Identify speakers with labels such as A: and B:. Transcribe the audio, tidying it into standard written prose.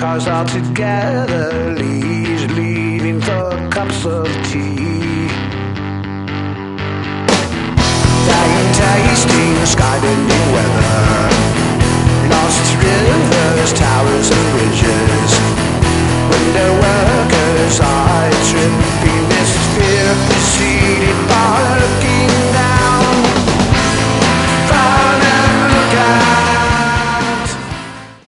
A: cars all together, leaving for cups of tea.